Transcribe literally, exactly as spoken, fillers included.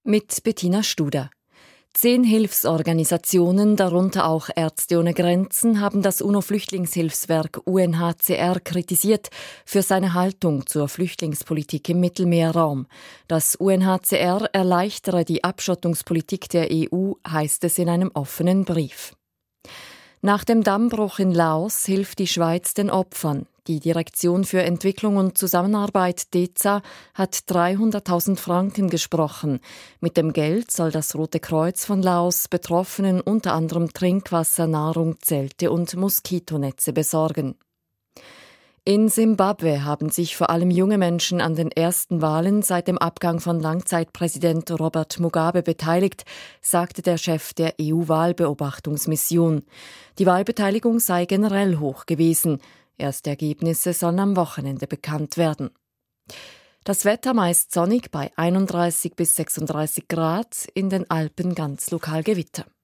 Mit Bettina Studer. Zehn Hilfsorganisationen, darunter auch Ärzte ohne Grenzen, haben das UNO-Flüchtlingshilfswerk U N H C R kritisiert für seine Haltung zur Flüchtlingspolitik im Mittelmeerraum. Das U N H C R erleichtere die Abschottungspolitik der E U, heißt es in einem offenen Brief. Nach dem Dammbruch in Laos hilft die Schweiz den Opfern. Die Direktion für Entwicklung und Zusammenarbeit D E Z A hat dreihunderttausend Franken gesprochen. Mit dem Geld soll das Rote Kreuz von Laos Betroffenen unter anderem Trinkwasser, Nahrung, Zelte und Moskitonetze besorgen. In Simbabwe haben sich vor allem junge Menschen an den ersten Wahlen seit dem Abgang von Langzeitpräsident Robert Mugabe beteiligt, sagte der Chef der E U-Wahlbeobachtungsmission. Die Wahlbeteiligung sei generell hoch gewesen. Erste Ergebnisse sollen am Wochenende bekannt werden. Das Wetter meist sonnig bei einunddreißig bis sechsunddreißig Grad, in den Alpen ganz lokal Gewitter.